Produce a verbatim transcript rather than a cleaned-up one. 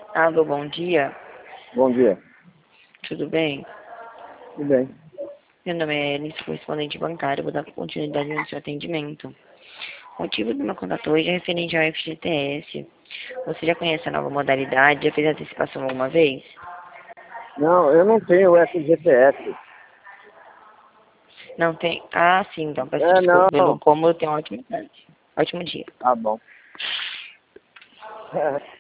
Alô, bom dia. Bom dia. Tudo bem? Tudo bem. Meu nome é Elis, correspondente bancário. Vou dar continuidade no seu atendimento. O motivo do meu contato hoje é referente ao F G T S. Você já conhece a nova modalidade? Já fez antecipação alguma vez? Não, eu não tenho o F G T S. Não tem? Ah, sim, então. Peço É, desculpa pelo não. incômodo. Tenha um ótimo tarde. Ótimo dia. Tá bom.